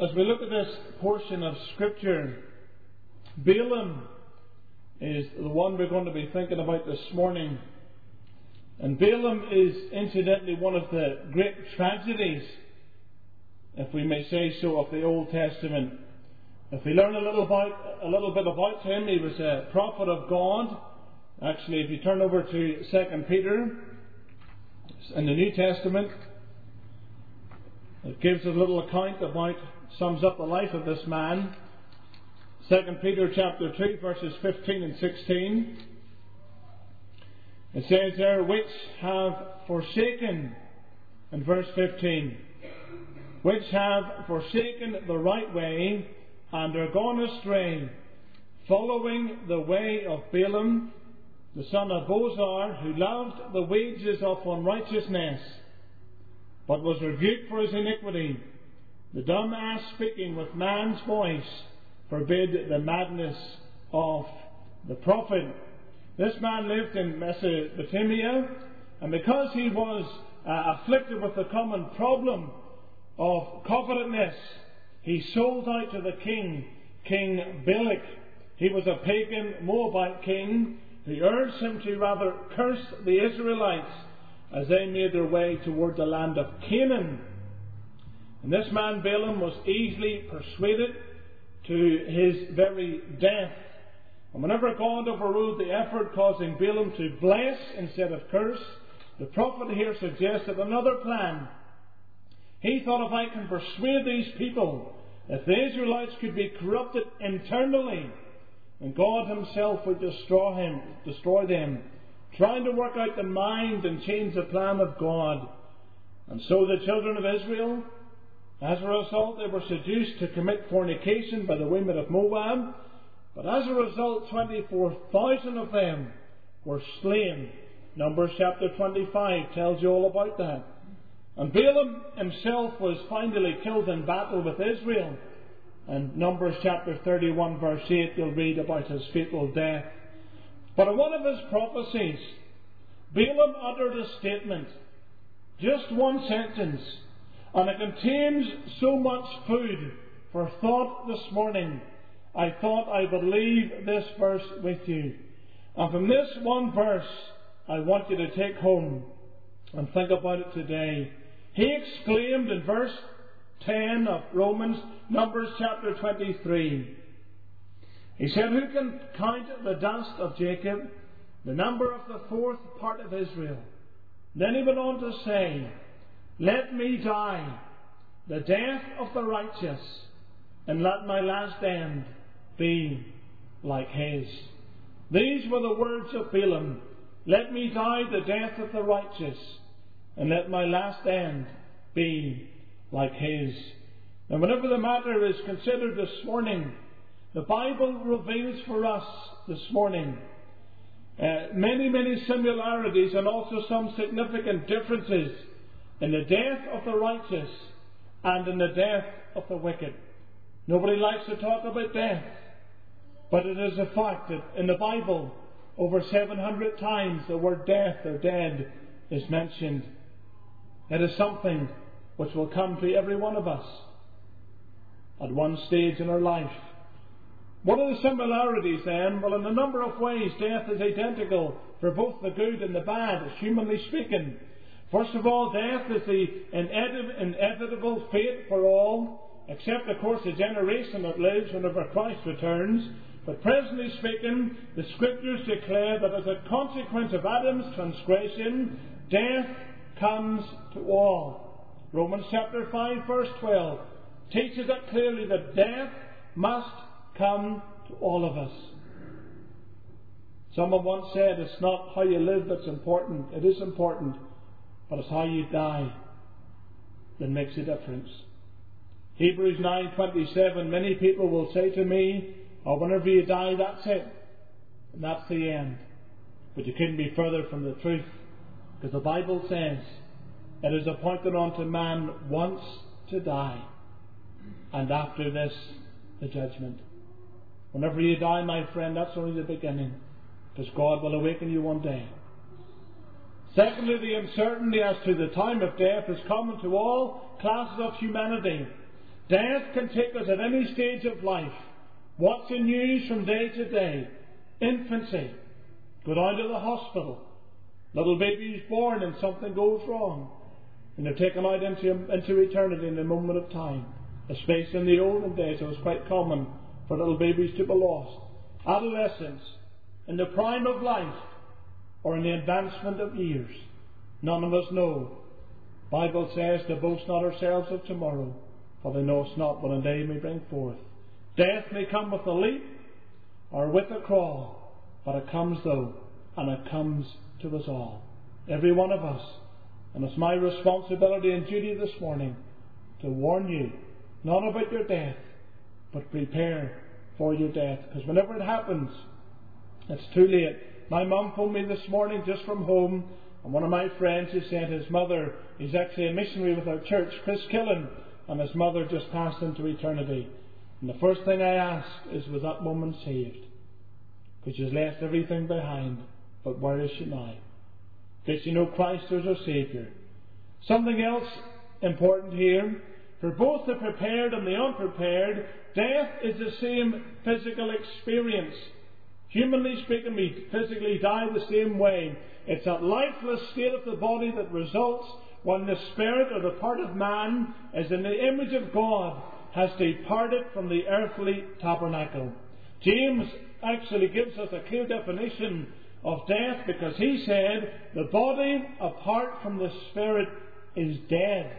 As we look at this portion of Scripture, Balaam is the one we're going to be thinking about this morning. And Balaam is incidentally one of the great tragedies, if we may say so, of the Old Testament. If we learn a little bit about him, he was a prophet of God. Actually, if you turn over to 2 Peter in the New Testament, it gives a little account about, sums up the life of this man. 2 Peter chapter 2, verses 15 and 16. It says there, which have forsaken, in verse 15, which have forsaken the right way and are gone astray, following the way of Balaam, the son of Bosor, who loved the wages of unrighteousness, but was rebuked for his iniquity. The dumb ass speaking with man's voice forbid the madness of the prophet. This man lived in Mesopotamia, and because he was afflicted with the common problem of covetousness, he sold out to the king, King Balak. He was a pagan Moabite king who urged him to rather curse the Israelites as they made their way toward the land of Canaan. And this man Balaam was easily persuaded to his very death. And whenever God overruled the effort causing Balaam to bless instead of curse, the prophet here suggested another plan. He thought, if I can persuade these people, if the Israelites could be corrupted internally, and God himself would destroy them, trying to work out the mind and change the plan of God. And so the children of Israel, as a result, they were seduced to commit fornication by the women of Moab. But as a result, 24,000 of them were slain. Numbers chapter 25 tells you all about that. And Balaam himself was finally killed in battle with Israel. And Numbers chapter 31 verse 8, you'll read about his fatal death. But in one of his prophecies, Balaam uttered a statement, just one sentence, and it contains so much food for thought this morning. I thought I would leave this verse with you. And from this one verse, I want you to take home and think about it today. He exclaimed in verse 10 of Numbers chapter 23. He said, who can count the dust of Jacob, the number of the fourth part of Israel? Then he went on to say, let me die the death of the righteous, and let my last end be like his. These were the words of Balaam. Let me die the death of the righteous, and let my last end be like his. And whenever the matter is considered this morning, the Bible reveals for us this morning many similarities and also some significant differences in the death of the righteous and in the death of the wicked. Nobody likes to talk about death, but it is a fact that in the Bible over 700 times the word death or dead is mentioned. It is something which will come to every one of us at one stage in our life. What are the similarities then? Well, in a number of ways, death is identical for both the good and the bad, humanly speaking. First of all, death is the inevitable fate for all, except, of course, the generation that lives whenever Christ returns. But presently speaking, the Scriptures declare that as a consequence of Adam's transgression, death comes to all. Romans chapter 5 verse 12 teaches it clearly that death must come to all of us. Someone once said, it's not how you live that's important. It is important, but it's how you die that makes a difference. Hebrews 9:27, many people will say to me, oh, whenever you die, that's it. And that's the end. But you couldn't be further from the truth, because the Bible says it is appointed unto man once to die, and after this the judgment. Whenever you die, my friend, that's only the beginning, because God will awaken you one day. Secondly, the uncertainty as to the time of death is common to all classes of humanity. Death can take us at any stage of life. What's the news from day to day? Infancy. Go down to the hospital. Little baby's born and something goes wrong. And they're taken out into eternity in a moment of time. A space in the olden days it was quite common for little babies to be lost. Adolescence. In the prime of life. Or in the advancement of years. None of us know. The Bible says to boast not ourselves of tomorrow. For they know us not what a day may bring forth. Death may come with a leap or with a crawl, but it comes though, and it comes to us all. Every one of us. And it's my responsibility and duty this morning to warn you, not about your death, but prepare for your death. Because whenever it happens, it's too late. My mum phoned me this morning just from home, and one of my friends who said his mother is actually a missionary with our church, Chris Killen, and his mother just passed into eternity. And the first thing I ask is, was that woman saved? Because she's left everything behind. But where is she now? Did she know Christ as her Saviour? Something else important here. For both the prepared and the unprepared, death is the same physical experience. Humanly speaking, we physically die the same way. It's that lifeless state of the body that results when the spirit or the part of man is in the image of God has departed from the earthly tabernacle. James actually gives us a clear definition of death because he said the body apart from the spirit is dead.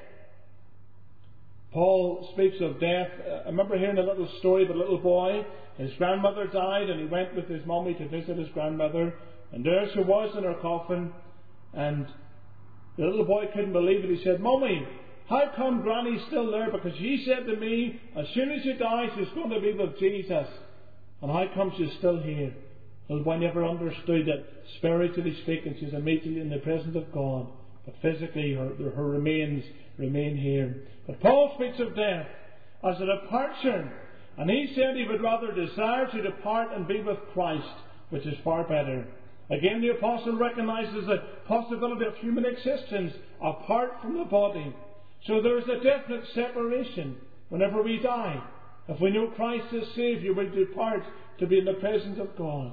Paul speaks of death. I remember hearing a little story of a little boy. His grandmother died and he went with his mummy to visit his grandmother, and there she was in her coffin, and the little boy couldn't believe it. He said, "Mummy, how come Granny's still there? Because she said to me, as soon as she dies, she's going to be with Jesus. And how come she's still here?" The little boy never understood that, spiritually speaking, she's immediately in the presence of God. But physically, her remains remain here. But Paul speaks of death as a departure. And he said he would rather desire to depart and be with Christ, which is far better. Again, the apostle recognizes the possibility of human existence apart from the body. So there is a definite separation whenever we die. If we know Christ as Saviour, we depart to be in the presence of God.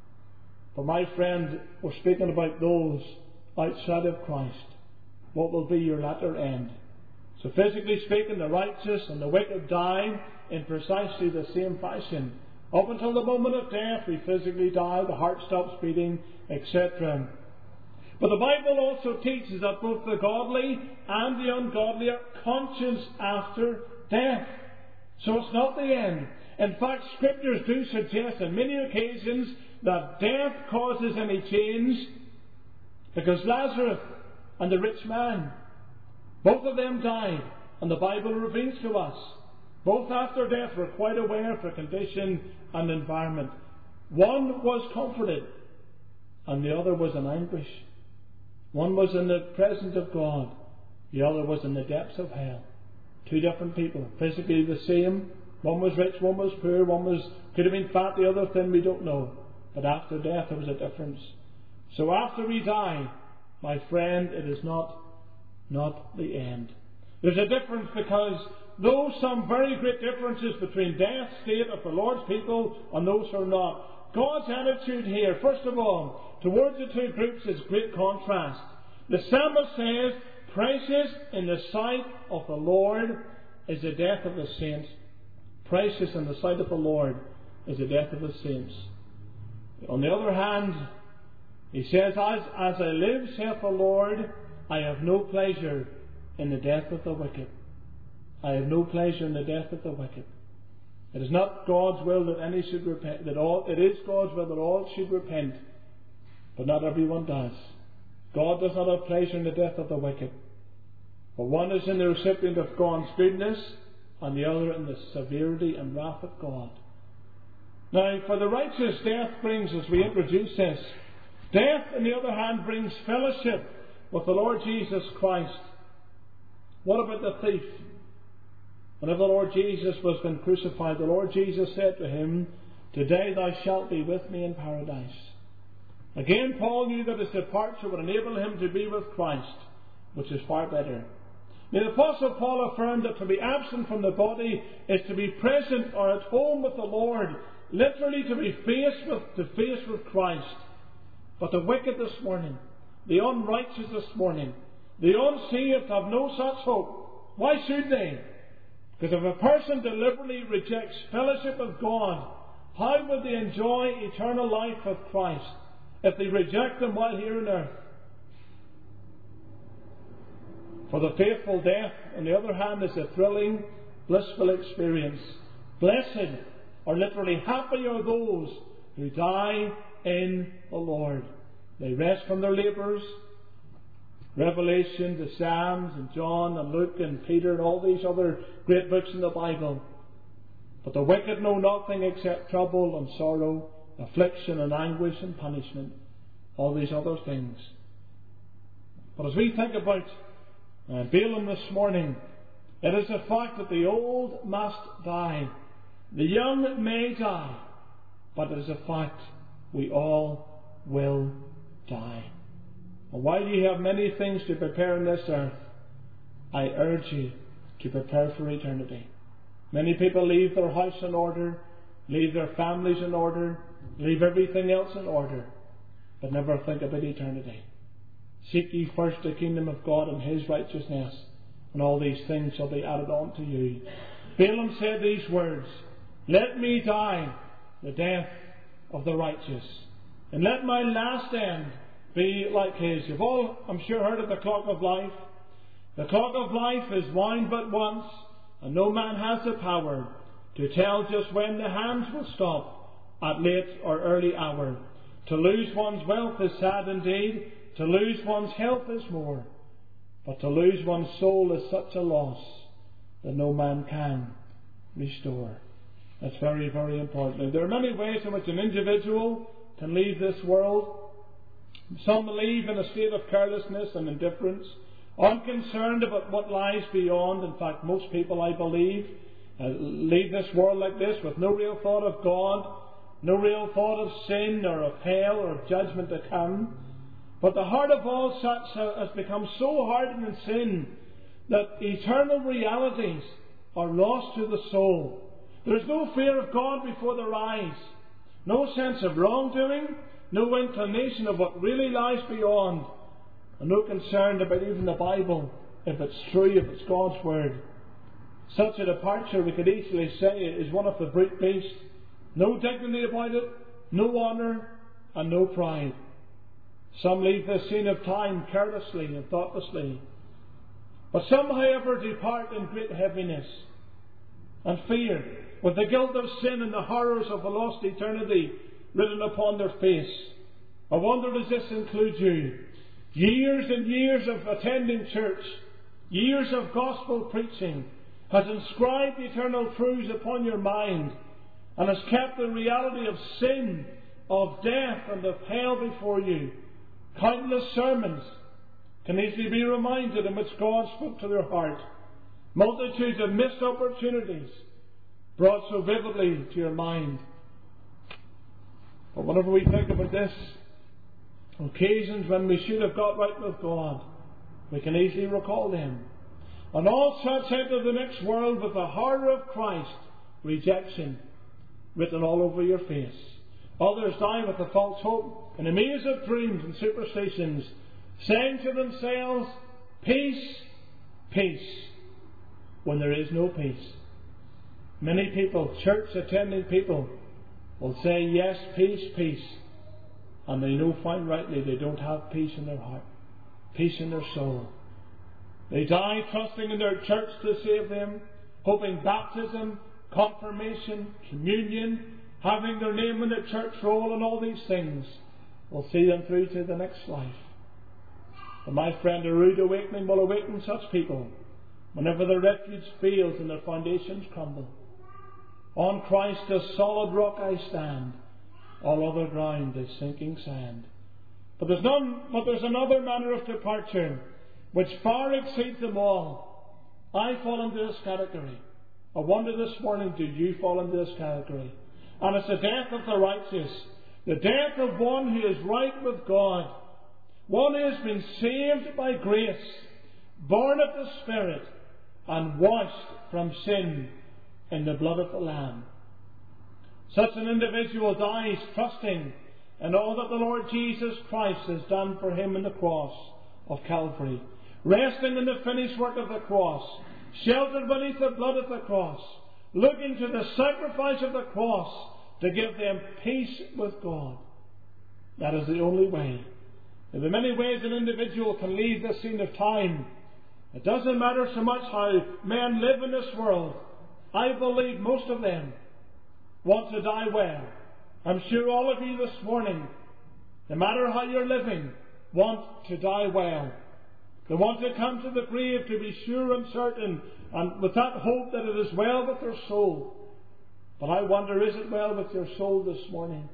But my friend, we're speaking about those outside of Christ. What will be your latter end? So physically speaking, the righteous and the wicked die in precisely the same fashion. Up until the moment of death, we physically die, the heart stops beating, etc. But the Bible also teaches that both the godly and the ungodly are conscious after death. So it's not the end. In fact, Scriptures do suggest on many occasions that death causes any change, because Lazarus and the rich man, both of them died, and the Bible reveals to us, both after death were quite aware of their condition and environment. One was comforted, and the other was in anguish. One was in the presence of God, the other was in the depths of hell. Two different people, physically the same. One was rich, one was poor, could have been fat, the other thin, we don't know. But after death there was a difference. So after we die, my friend, it is not the end. There's a difference, because though some very great differences between death state of the Lord's people and those who are not, God's attitude here, first of all, towards the two groups is great contrast. The psalmist says, "Precious in the sight of the Lord is the death of the saints." Precious in the sight of the Lord is the death of the saints. On the other hand, he says, as I live, saith the Lord, I have no pleasure in the death of the wicked. I have no pleasure in the death of the wicked. It is not God's will that any should repent. It is God's will that all should repent, but not everyone does. God does not have pleasure in the death of the wicked. But one is in the recipient of God's goodness, and the other in the severity and wrath of God. Now, for the righteous, death brings, as we introduce this, death, on the other hand, brings fellowship with the Lord Jesus Christ. What about the thief? Whenever the Lord Jesus was been crucified, the Lord Jesus said to him, "Today thou shalt be with me in paradise." Again, Paul knew that his departure would enable him to be with Christ, which is far better. The Apostle Paul affirmed that to be absent from the body is to be present or at home with the Lord, literally to be face with Christ. But the wicked this morning, the unrighteous this morning, the unsaved have no such hope. Why should they? Because if a person deliberately rejects fellowship with God, how will they enjoy eternal life with Christ if they reject Him while here on earth? For the faithful, death, on the other hand, is a thrilling, blissful experience. Blessed, or literally happy, are those who die in the Lord. They rest from their labours. Revelation, the Psalms, and John, and Luke, and Peter, and all these other great books in the Bible. But the wicked know nothing except trouble and sorrow, affliction and anguish and punishment. All these other things. But as we think about Balaam this morning, it is a fact that the old must die. The young may die. But it is a fact we all will die. And while you have many things to prepare on this earth, I urge you to prepare for eternity. Many people leave their house in order, leave their families in order, leave everything else in order, but never think about eternity. Seek ye first the kingdom of God and His righteousness, and all these things shall be added on to you. Balaam said these words, "Let me die the death of the righteous, and let my last end be like his." You've all, I'm sure, heard of the clock of life. The clock of life is wound but once, and no man has the power to tell just when the hands will stop at late or early hour. To lose one's wealth is sad indeed. To lose one's health is more. But to lose one's soul is such a loss that no man can restore. That's very, very important. And there are many ways in which an individual can leave this world. Some leave in a state of carelessness and indifference, unconcerned about what lies beyond. In fact, most people, I believe, leave this world like this with no real thought of God, no real thought of sin or of hell or of judgment to come. But the heart of all such has become so hardened in sin that eternal realities are lost to the soul. There is no fear of God before their eyes, no sense of wrongdoing, no inclination of what really lies beyond, and no concern about even the Bible, if it's true, if it's God's Word. Such a departure, we could easily say, is one of the brute beast. No dignity about it, no honour, and no pride. Some leave the scene of time carelessly and thoughtlessly. But some, however, depart in great heaviness and fear, with the guilt of sin and the horrors of a lost eternity written upon their face. I wonder, does this include you? Years and years of attending church, years of gospel preaching, has inscribed eternal truths upon your mind, and has kept the reality of sin, of death, and of hell before you. Countless sermons can easily be reminded in which God spoke to their heart. Multitudes of missed opportunities brought so vividly to your mind. But whenever we think about this, occasions when we should have got right with God, we can easily recall them. And all such enter the next world with the horror of Christ, rejection, written all over your face. Others die with a false hope, in a maze of dreams and superstitions, saying to themselves, "Peace, peace," when there is no peace. Many people, church-attending people, will say, "Yes, peace, peace," and they know fine rightly they don't have peace in their heart, peace in their soul. They die trusting in their church to save them, hoping baptism, confirmation, communion, having their name in the church roll, and all these things will see them through to the next life. And my friend, a rude awakening will awaken such people whenever their refuge fails and their foundations crumble. On Christ, the solid rock, I stand. All other ground is sinking sand. But there's another manner of departure which far exceeds them all. I fall into this category. I wonder this morning, do you fall into this category? And it's the death of the righteous, the death of one who is right with God, one who has been saved by grace, born of the Spirit, and washed from sin in the blood of the Lamb. Such an individual dies trusting in all that the Lord Jesus Christ has done for him in the cross of Calvary, resting in the finished work of the cross, sheltered beneath the blood of the cross, looking to the sacrifice of the cross to give them peace with God. That is the only way. There are many ways an individual can leave this scene of time. It doesn't matter so much how men live in this world. I believe most of them want to die well. I'm sure all of you this morning, no matter how you're living, want to die well. They want to come to the grave to be sure and certain, and with that hope that it is well with their soul. But I wonder, is it well with your soul this morning?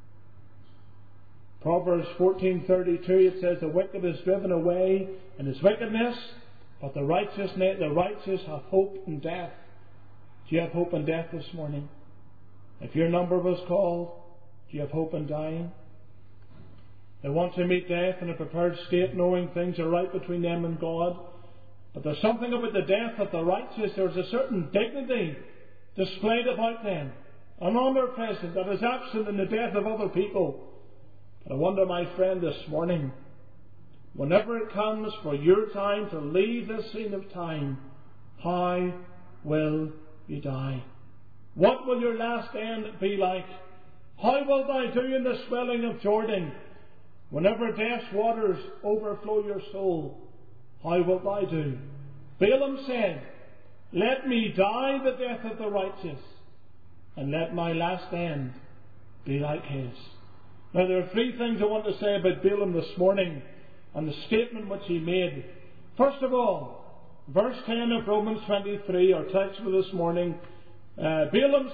Proverbs 14:32, it says, the wicked is driven away in his wickedness, but the righteous have hope in death. Do you have hope in death this morning? If your number was called, do you have hope in dying? They want to meet death in a prepared state, knowing things are right between them and God. But there's something about the death of the righteous. There's a certain dignity displayed about them, an honour present that is absent in the death of other people. But I wonder, my friend, this morning, whenever it comes for your time to leave this scene of time, how will you die? What will your last end be like? How will thou do in the swelling of Jordan? Whenever death's waters overflow your soul, how wilt thou do? Balaam said, let me die the death of the righteous, and let my last end be like his. Now there are three things I want to say about Balaam this morning, and the statement which he made. First of all, verse 10 of Romans 23, our text for this morning, Balaam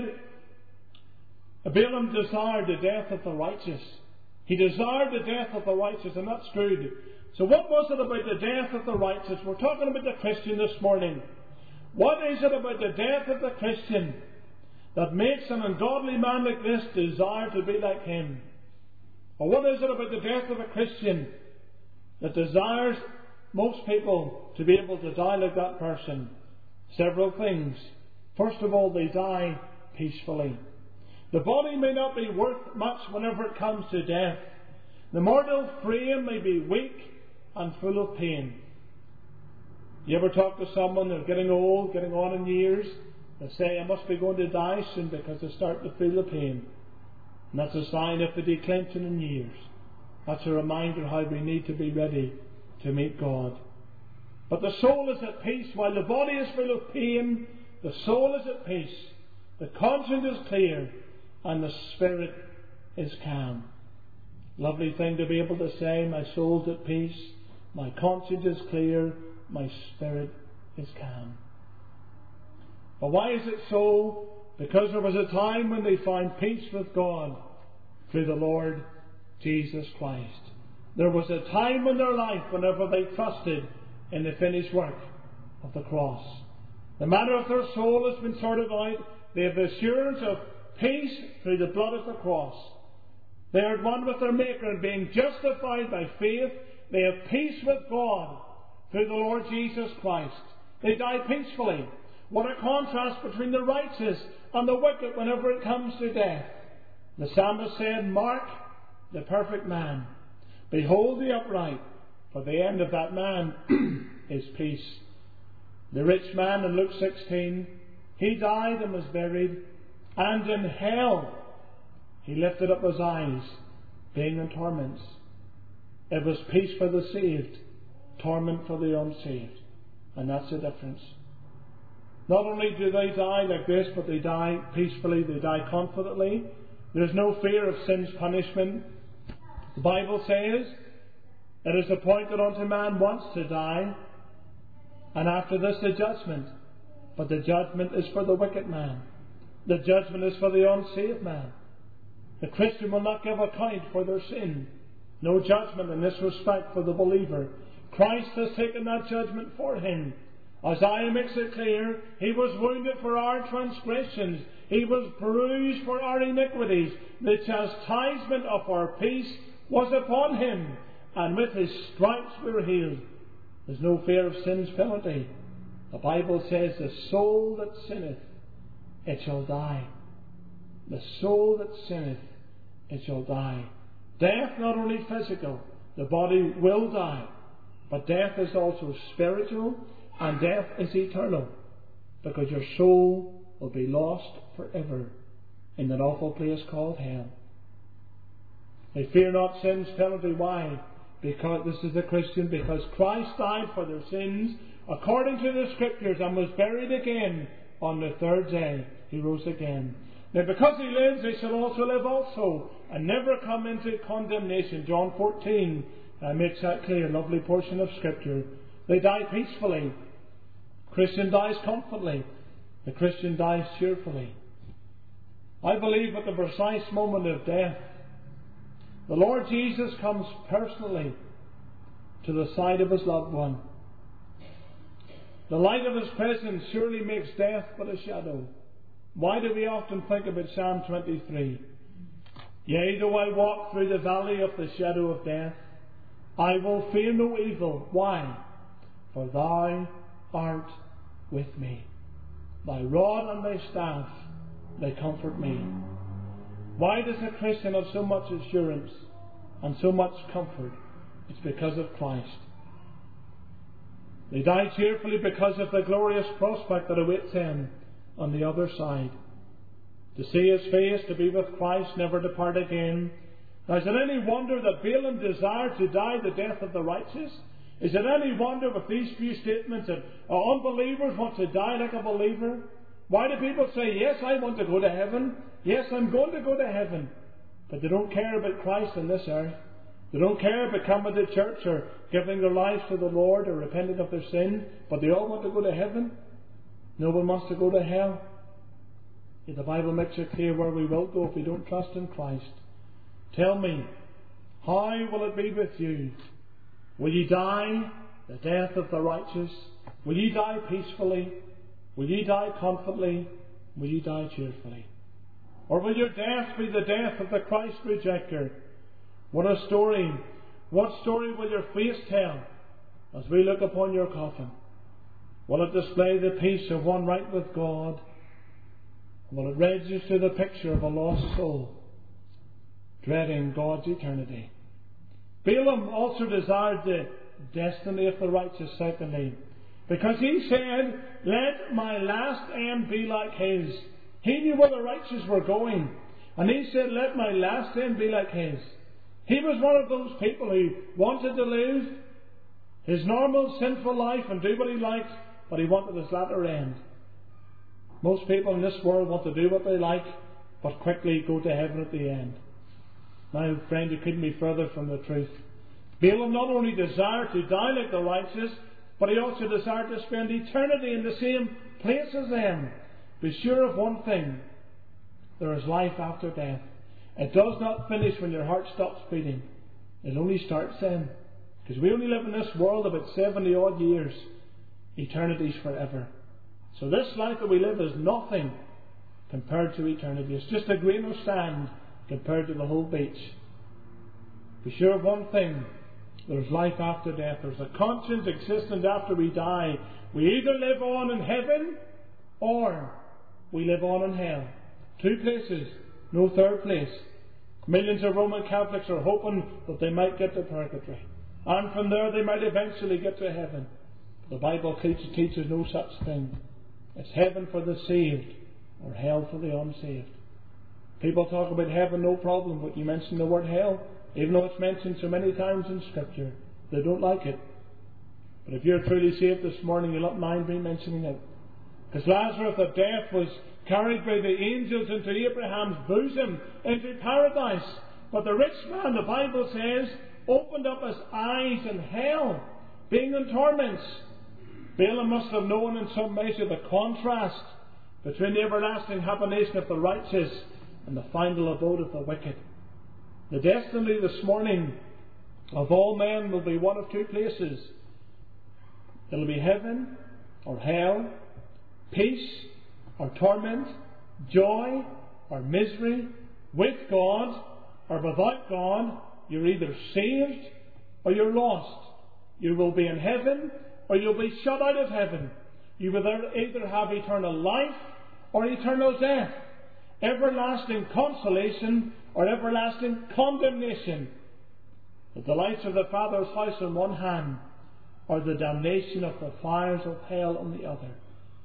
desired the death of the righteous. He desired the death of the righteous, and that's true. So what was it about the death of the righteous? We're talking about the Christian this morning. What is it about the death of the Christian that makes an ungodly man like this desire to be like him? Or what is it about the death of a Christian that desires most people to be able to die like that person? Several things. First of all, they die peacefully. The body may not be worth much whenever it comes to death. The mortal frame may be weak and full of pain. You ever talk to someone that's getting old, getting on in years, they say, I must be going to die soon because they start to feel the pain. And that's a sign of the declension in years. That's a reminder how we need to be ready to meet God. But the soul is at peace. While the body is full of pain, the soul is at peace. The conscience is clear, and the spirit is calm. Lovely thing to be able to say, my soul's at peace, my conscience is clear, my spirit is calm. But why is it so? Because there was a time when they found peace with God through the Lord Jesus Christ. There was a time in their life whenever they trusted in the finished work of the cross. The matter of their soul has been sorted out. They have the assurance of peace through the blood of the cross. They are at one with their Maker, and being justified by faith, they have peace with God through the Lord Jesus Christ. They die peacefully. What a contrast between the righteous and the wicked whenever it comes to death. The psalmist said, mark the perfect man. Behold the upright, for the end of that man is peace. The rich man in Luke 16, he died and was buried, and in hell he lifted up his eyes, being in torments. It was peace for the saved, torment for the unsaved. And that's the difference. Not only do they die like this, but they die peacefully, they die confidently. There's no fear of sin's punishment. The Bible says, it is appointed unto man once to die, and after this the judgment. But the judgment is for the wicked man. The judgment is for the unsaved man. The Christian will not give account for their sin. No judgment in this respect for the believer. Christ has taken that judgment for him. Isaiah makes it clear, he was wounded for our transgressions, he was bruised for our iniquities. The chastisement of our peace was upon him, and with his stripes we were healed. There's no fear of sin's penalty. The Bible says, the soul that sinneth, it shall die. The soul that sinneth, it shall die. Death not only physical, the body will die, but death is also spiritual, and death is eternal, because your soul will be lost forever in that awful place called hell. They fear not sin's penalty. Why? Because this is the Christian, because Christ died for their sins according to the Scriptures and was buried again on the third day. He rose again. Now because he lives, they shall also live also, and never come into condemnation. John 14 makes that clear. Lovely portion of Scripture. They die peacefully. The Christian dies comfortably. The Christian dies cheerfully. I believe at the precise moment of death, the Lord Jesus comes personally to the side of his loved one. The light of his presence surely makes death but a shadow. Why do we often think about Psalm 23? Yea, though I walk through the valley of the shadow of death, I will fear no evil. Why? For thou art with me. Thy rod and thy staff, they comfort me. Why does a Christian have so much assurance and so much comfort? It's because of Christ. They die cheerfully because of the glorious prospect that awaits them on the other side. To see his face, to be with Christ, never depart again. Now, is it any wonder that Balaam desired to die the death of the righteous? Is it any wonder with these few statements that unbelievers want to die like a believer? Why do people say, yes, I want to go to heaven. Yes, I'm going to go to heaven. But they don't care about Christ on this earth. They don't care about coming to church or giving their lives to the Lord or repenting of their sin. But they all want to go to heaven. No one wants to go to hell. Yet the Bible makes it clear where we will go if we don't trust in Christ. Tell me, how will it be with you? Will ye die the death of the righteous? Will ye die peacefully? Will ye die comfortably? Will ye die cheerfully? Or will your death be the death of the Christ rejecter? What a story! What story will your face tell as we look upon your coffin? Will it display the peace of one right with God? Will it register the picture of a lost soul dreading God's eternity? Balaam also desired the destiny of the righteous, secondly, because he said, let my last end be like his. He knew where the righteous were going, and he said, let my last end be like his. He was one of those people who wanted to live his normal sinful life and do what he liked, but he wanted his latter end. Most people in this world want to do what they like, but quickly go to heaven at the end. Now, friend, you couldn't be further from the truth. Balaam not only desired to die like the righteous, but he also desired to spend eternity in the same place as them. Be sure of one thing: there is life after death. It does not finish when your heart stops beating. It only starts then. Because we only live in this world about 70 odd years. Eternity's forever. So this life that we live is nothing compared to eternity. It's just a grain of sand compared to the whole beach. Be sure of one thing: there's life after death. There's a conscience existent after we die. We either live on in heaven or we live on in hell. Two places, no third place. Millions of Roman Catholics are hoping that they might get to purgatory, and from there they might eventually get to heaven. The Bible teaches no such thing. It's heaven for the saved or hell for the unsaved. People talk about heaven, no problem, but you mention the word hell, even though it's mentioned so many times in Scripture. They don't like it. But if you're truly saved this morning, you'll not mind me mentioning it. Because Lazarus at death was carried by the angels into Abraham's bosom, into paradise. But the rich man, the Bible says, opened up his eyes in hell, being in torments. Balaam must have known in some measure the contrast between the everlasting habitation of the righteous and the final abode of the wicked. The destiny this morning of all men will be one of two places. It'll be heaven or hell, peace or torment, joy or misery, with God or without God. You're either saved or you're lost. You will be in heaven, or you'll be shut out of heaven. You will either have eternal life or eternal death, everlasting consolation or everlasting condemnation. The delights of the Father's house on one hand, or the damnation of the fires of hell on the other.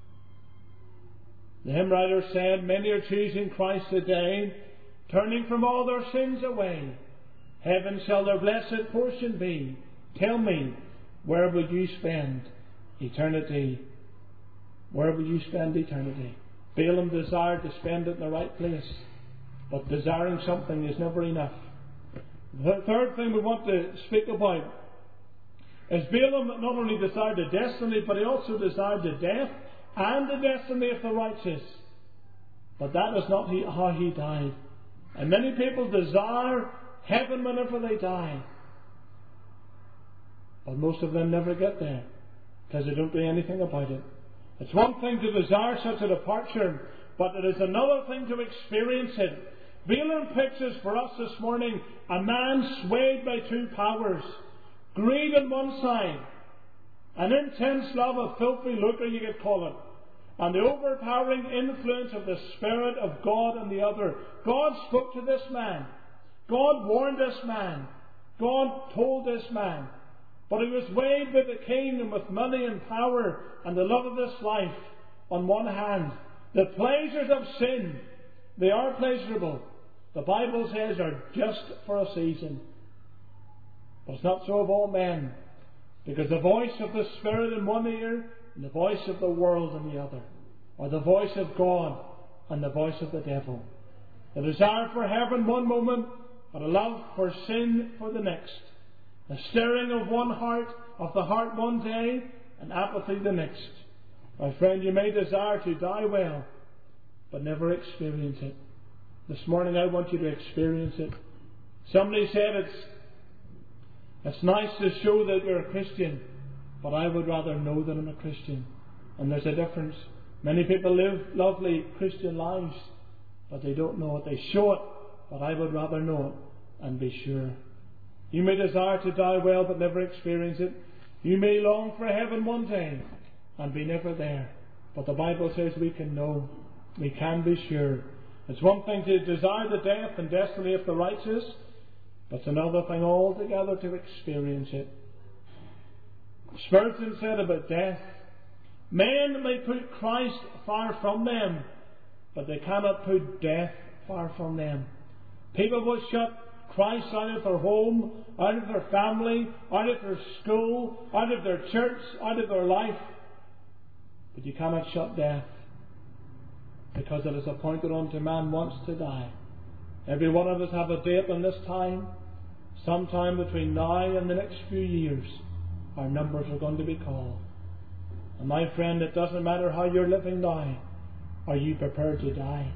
The hymn writer said, many are choosing Christ today, turning from all their sins away. Heaven shall their blessed portion be. Tell me, where will you spend eternity? Where will you spend eternity? Balaam desired to spend it in the right place, but desiring something is never enough. The third thing we want to speak about is Balaam not only desired the destiny, but he also desired the death and the destiny of the righteous. But that is not how he died. And many people desire heaven whenever they die. But most of them never get there, because they don't do anything about it. It's one thing to desire such a departure, but it is another thing to experience it. Balaam pictures for us this morning a man swayed by two powers. Greed on one side, an intense love of filthy lucre, you could call it, and the overpowering influence of the Spirit of God on the other. God spoke to this man. God warned this man. God told this man. But he was weighed by the king and with money and power and the love of this life on one hand. The pleasures of sin, they are pleasurable. The Bible says are just for a season. But it's not so of all men, because the voice of the Spirit in one ear and the voice of the world in the other, or the voice of God and the voice of the devil. The desire for heaven one moment, but a love for sin for the next. The stirring of the heart one day, and apathy the next. My friend, you may desire to die well, but never experience it. This morning I want you to experience it. Somebody said it's nice to show that you're a Christian, but I would rather know that I'm a Christian. And there's a difference. Many people live lovely Christian lives, but they don't know it. They show it, but I would rather know it and be sure. You may desire to die well, but never experience it. You may long for heaven one day and be never there. But the Bible says we can know. We can be sure. It's one thing to desire the death and destiny of the righteous, but it's another thing altogether to experience it. Spurgeon said about death, men may put Christ far from them, but they cannot put death far from them. People will shut Christ out of their home, out of their family, out of their school, out of their church, out of their life. But you cannot shut death, because it is appointed unto man once to die. Every one of us have a date on this time. Sometime between now and the next few years, our numbers are going to be called. And my friend, it doesn't matter how you're living now. Are you prepared to die?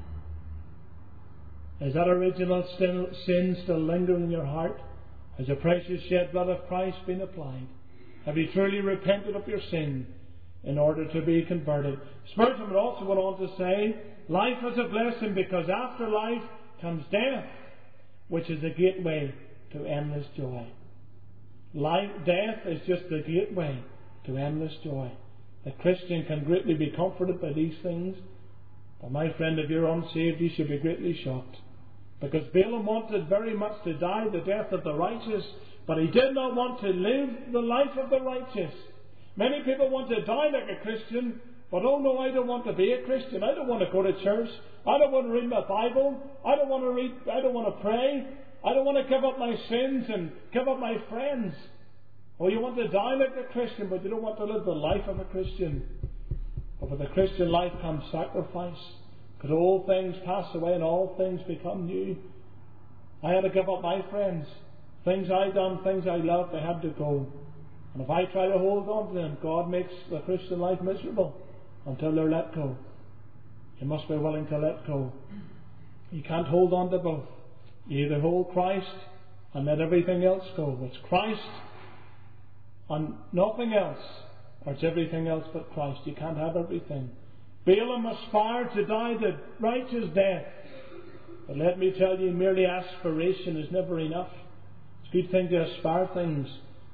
Is that original sin still lingering in your heart? Has the precious shed blood of Christ been applied? Have you truly repented of your sin in order to be converted? Spurgeon would also went on to say, life is a blessing because after life comes death, which is the gateway to endless joy. Death is just the gateway to endless joy. The Christian can greatly be comforted by these things. But my friend, if you're unsaved, you should be greatly shocked. Because Balaam wanted very much to die the death of the righteous, but he did not want to live the life of the righteous. Many people want to die like a Christian, but oh no, I don't want to be a Christian. I don't want to go to church. I don't want to read my Bible. I don't want to pray. I don't want to give up my sins and give up my friends. Oh, you want to die like a Christian, but you don't want to live the life of a Christian. But with the Christian life comes sacrifice. Because all things pass away and all things become new. I had to give up my friends. Things I done, things I loved, I had to go. And if I try to hold on to them, God makes the Christian life miserable until they're let go. You must be willing to let go. You can't hold on to both. You either hold Christ and let everything else go. It's Christ and nothing else, or it's everything else but Christ. You can't have everything. Balaam aspired to die the righteous death. But let me tell you, merely aspiration is never enough. It's a good thing to aspire things,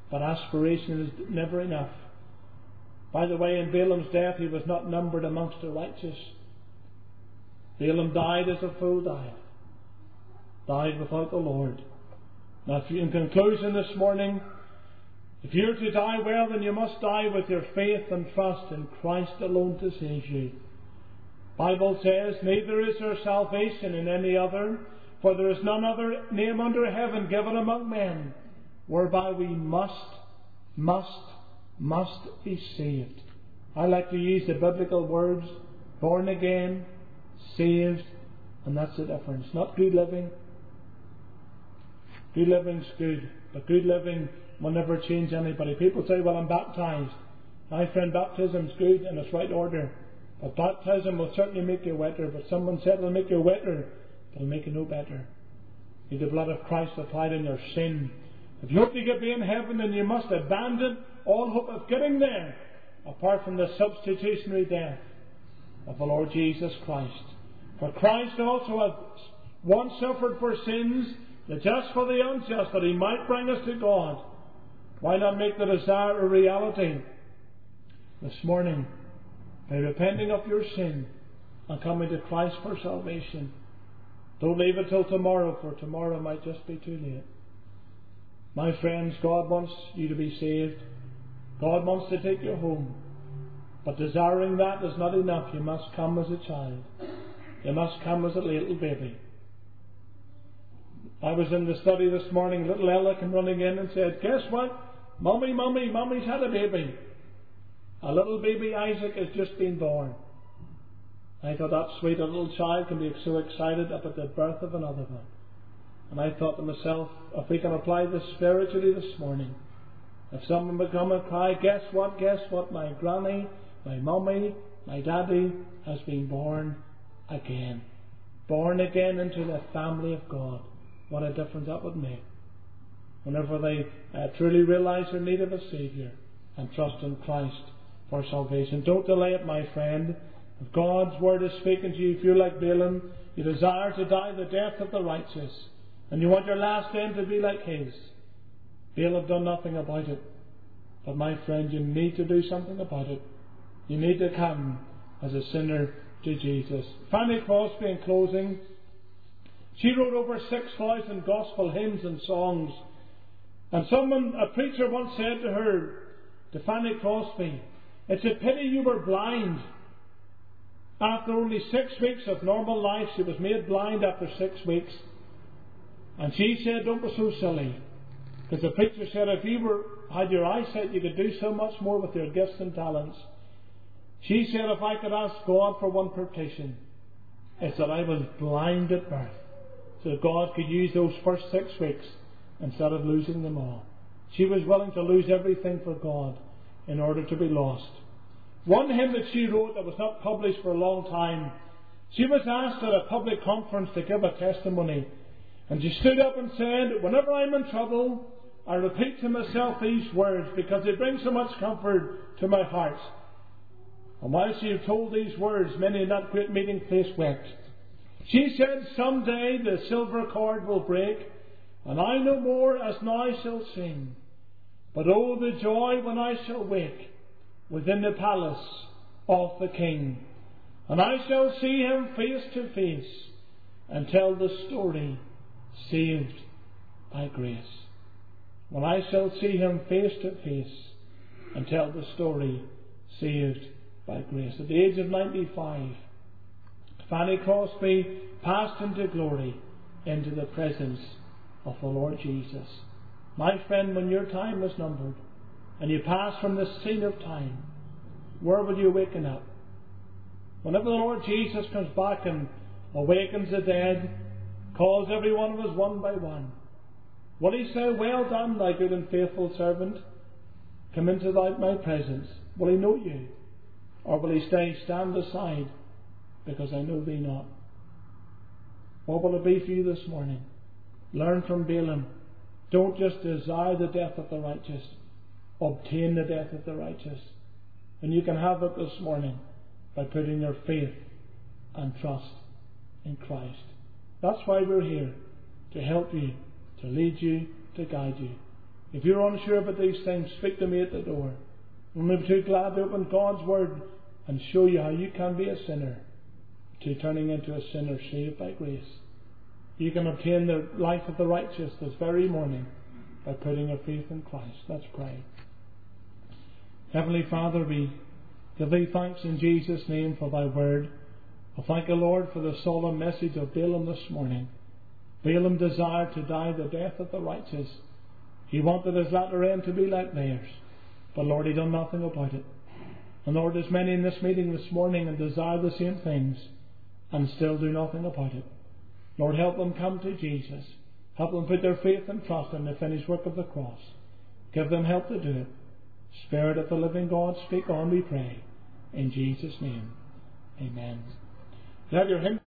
But aspiration is never enough. By the way, in Balaam's death, he was not numbered amongst the righteous. Balaam died as a fool died without the Lord. Now, in conclusion this morning, if you're to die well, then you must die with your faith and trust in Christ alone to save you. The Bible says, neither is there salvation in any other, for there is none other name under heaven given among men, whereby we must be saved. I like to use the biblical words, born again, saved, and that's the difference. Not good living. Good living's good, but good living will never change anybody. People say, well, I'm baptized. My friend, baptism's good in its right order. But baptism will certainly make you wetter. But someone said it'll make you wetter, but it'll make you no better. You need the blood of Christ applied in your sin. If you hope to get in heaven, then you must abandon all hope of getting there, apart from the substitutionary death of the Lord Jesus Christ. For Christ also hath once suffered for sins, the just for the unjust, that he might bring us to God. Why not make the desire a reality this morning by repenting of your sin and coming to Christ for salvation? Don't leave it till tomorrow, for tomorrow might just be too late. My friends, God wants you to be saved. God wants to take you home. But desiring that is not enough. You must come as a child. You must come as a little baby. I was in the study this morning. Little Ella came running in and said, guess what? Mummy's had a baby. A little baby Isaac has just been born. I thought that sweet little child can be so excited about the birth of another one. And I thought to myself, if we can apply this spiritually this morning, if someone would come and cry, guess what? My granny, my mummy, my daddy has been born again. Born again into the family of God. What a difference that would make. Whenever they truly realize their need of a Saviour and trust in Christ for salvation. Don't delay it, my friend. If God's word is speaking to you, if you're like Balaam, you desire to die the death of the righteous, and you want your last end to be like his. Balaam done nothing about it. But my friend, you need to do something about it. You need to come as a sinner to Jesus. Fanny Crosby, in closing, she wrote over 6,000 gospel hymns and songs. And a preacher once said to her, to Fanny Crosby, it's a pity you were blind. After only 6 weeks of normal life, she was made blind after 6 weeks. And she said, don't be so silly. Because the preacher said, if you had your eyesight, you could do so much more with your gifts and talents. She said, if I could ask God for one petition, it's that I was blind at birth, so that God could use those first 6 weeks instead of losing them all. She was willing to lose everything for God in order to be lost. One hymn that she wrote that was not published for a long time, she was asked at a public conference to give a testimony. And she stood up and said, whenever I'm in trouble, I repeat to myself these words because they bring so much comfort to my heart. And while she had told these words, many in that great meeting place wept. She said, someday the silver cord will break, and I no more as now shall sing. But oh, the joy when I shall wake within the palace of the King. And I shall see him face to face and tell the story, saved by grace. When I shall see him face to face and tell the story, saved by grace. At the age of 95, Fanny Crosby passed into glory, into the presence of the Lord Jesus. My friend, when your time is numbered and you pass from this scene of time, where will you waken up? Whenever the Lord Jesus comes back and awakens the dead, calls every one of us one by one, will he say, well done, thy good and faithful servant? Come into my presence. Will he know you? Or will he stand aside, because I know thee not? What will it be for you this morning? Learn from Balaam. Don't just desire the death of the righteous. Obtain the death of the righteous. And you can have it this morning by putting your faith and trust in Christ. That's why we're here, to help you, to lead you, to guide you. If you're unsure about these things, speak to me at the door. I'm maybe too glad to open God's Word and show you how you can be a sinner to turning into a sinner saved by grace. You can obtain the life of the righteous this very morning by putting your faith in Christ. Let's pray. Heavenly Father, we give Thee thanks in Jesus' name for Thy Word. I thank You, Lord, for the solemn message of Balaam this morning. Balaam desired to die the death of the righteous. He wanted his latter end to be like theirs. But Lord, he done nothing about it. And Lord, there's many in this meeting this morning and desire the same things and still do nothing about it. Lord, help them come to Jesus. Help them put their faith and trust in the finished work of the cross. Give them help to do it. Spirit of the living God, speak on, we pray. In Jesus' name, amen. Let your hymn